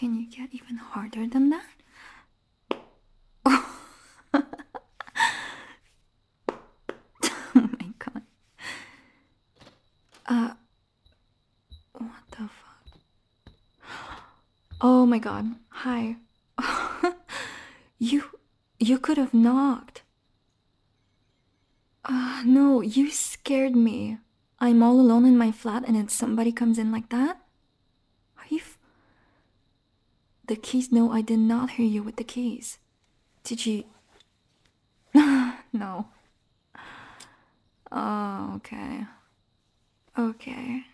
Can you get even harder than that? Oh my god. What the fuck? Oh my god. Hi. you you could have knocked. No, you scared me. I'm all alone in my flat and then somebody comes in like that? Are you The keys? No, I did not hear you with the keys. Did you? No. Oh, okay. Okay.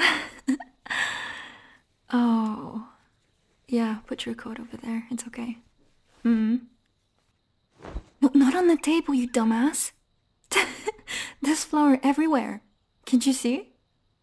Oh. Yeah, put your coat over there. It's okay. Hmm. No, not on the table, you dumbass. There's flour everywhere. Can't you see?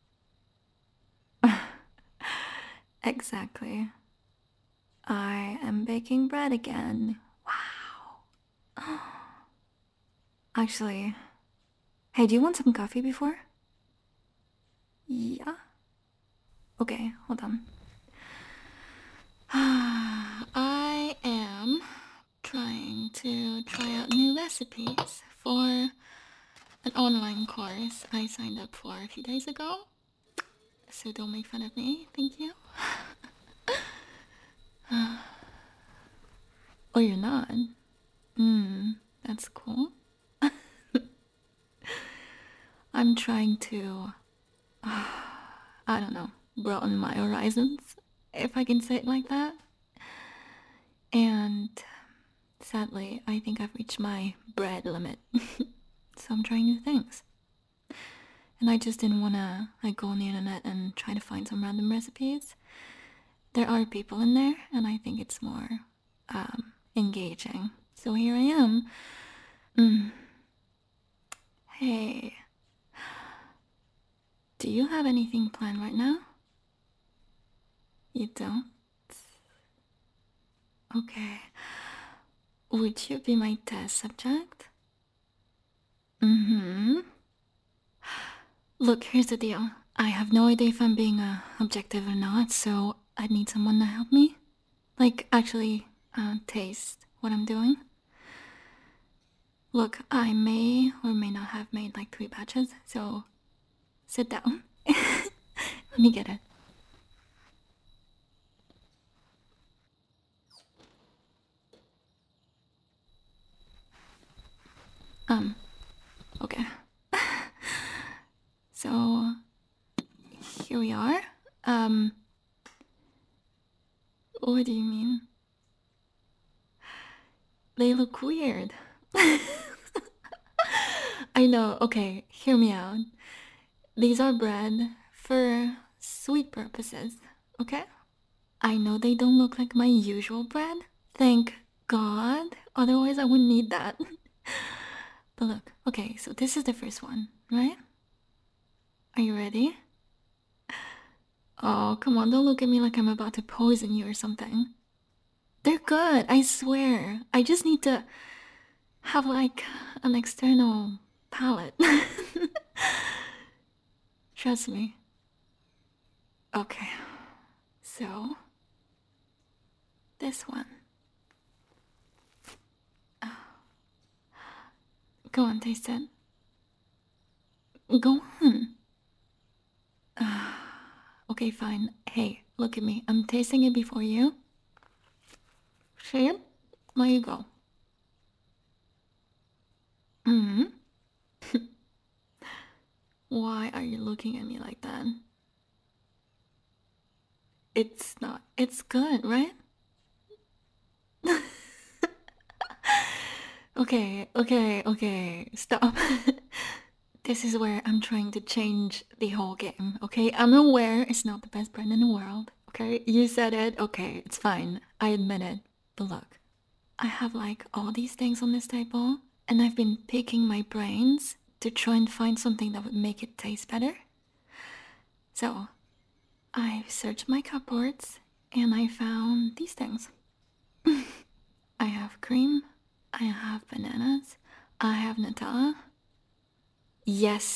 Exactly. I am baking bread again. Wow. Actually, hey, do you want some coffee before? Yeah. Okay, hold on. I am trying to try out new recipes for an online course I signed up for a few days ago. So don't make fun of me, thank you. Oh, you're not? That's cool. I'm trying to, I don't know, broaden my horizons, if I can say it like that. And sadly, I think I've reached my bread limit. So I'm trying new things. And I just didn't want to go on the internet and try to find some random recipes. There are people in there, and I think it's more engaging. So here I am. Hey, do you have anything planned right now? You don't? Okay. Would you be my test subject? Mm-hmm. Look, here's the deal. I have no idea if I'm being objective or not, so I need someone to help me. Like, actually, taste what I'm doing. Look, I may or may not have made like 3 batches, so sit down. Let me get it. Okay. So, here we are. What do you mean? They look weird. I know, okay, hear me out. These are bread for sweet purposes, okay? I know they don't look like my usual bread. Thank God, otherwise I wouldn't need that. But look, okay, so this is the first one, right? Are you ready? Oh, come on, don't look at me like I'm about to poison you or something. They're good, I swear. I just need to have like an external palate. Trust me. Okay, so this one. Go on, taste it. Go on. Okay, fine. Hey, look at me. I'm tasting it before you. See it? There you go. Hmm. Why are you looking at me like that? It's not. It's good, right? Okay, okay, okay. Stop. This is where I'm trying to change the whole game, okay? I'm aware it's not the best brand in the world, okay? You said it, okay, it's fine. I admit it. But look, I have like all these things on this table, and I've been picking my brains to try and find something that would make it taste better. So, I searched my cupboards and I found these things. I have cream, I have bananas, I have Nutella. Yes,